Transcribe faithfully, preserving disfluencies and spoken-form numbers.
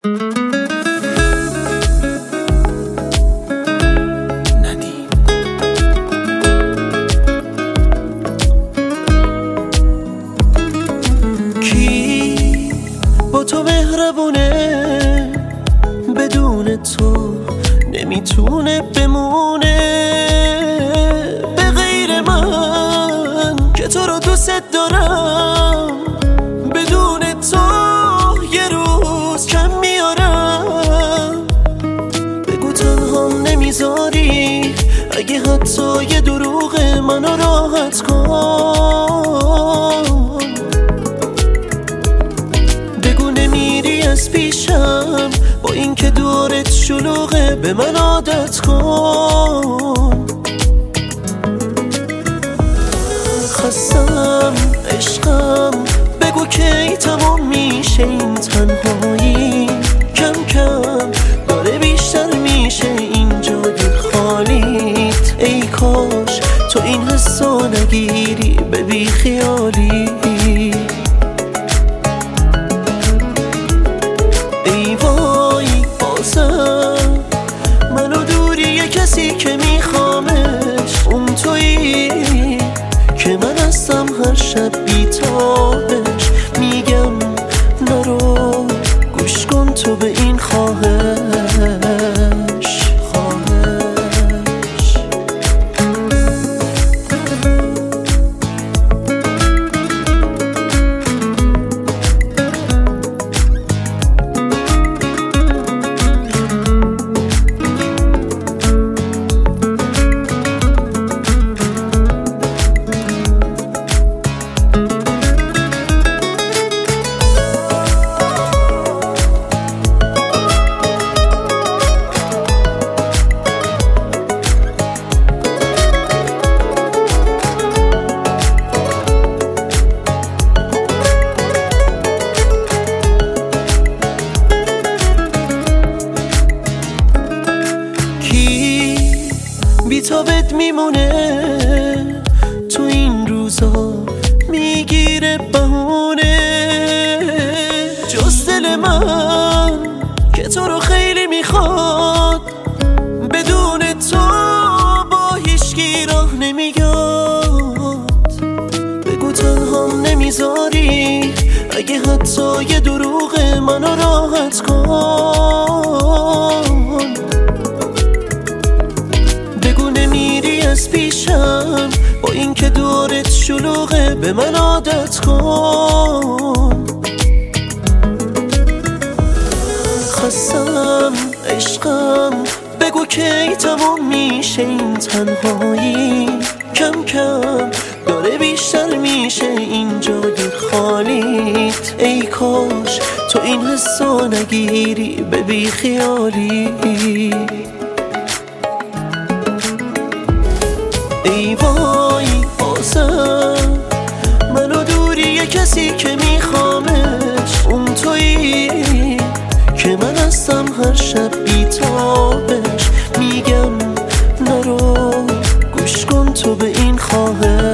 کی با تو مهربونه، بدون تو نمیتونه بمونه. به غیر من که تو رو دوست دارم، بدون تو یه روز کم میارم. بگو تنهام نمیذاری، اگه حتی یه دروغ منو راحت کن. بگو نمیری از پیشم، با این که دورت شلوغه به من عادت کن. خستم عشقم، بگو کی تمام میشه این تنهایی. کم کم داره بیشتر میشه این جای خالیت. ای کاش تو این حسو نگیری به بی خیالی. ای وای بازم منو دوری یه کسی که میخوامش، اون تویی که من هستم هر شب بیتابش. میگم نرو، گوش کن تو به این خواهش خواهش. بی‌تابت میمونه تو این روزا، میگیره بهونه. جز دل من که تو رو خیلی میخواد، بدون تو با هیچکی راه نمیاد. بگو تنهام نمیذاری، اگه حتی یه دروغ منو راحت کن. بگو نمیری از پیشم، با این که دورت شلوغه به من عادت کن. خستم عشقم، بگو کی تمام میشه این تنهایی. کم کم داره بیشتر میشه این جای خالیت. ای کاش تو این حسو نگیری به بی خیالی. ای وای بازم منو دوری یه کسی که میخوامش، اون تویی که من هستم هر شب بیتابش. میگم نرو، گوش کن تو به این خواهش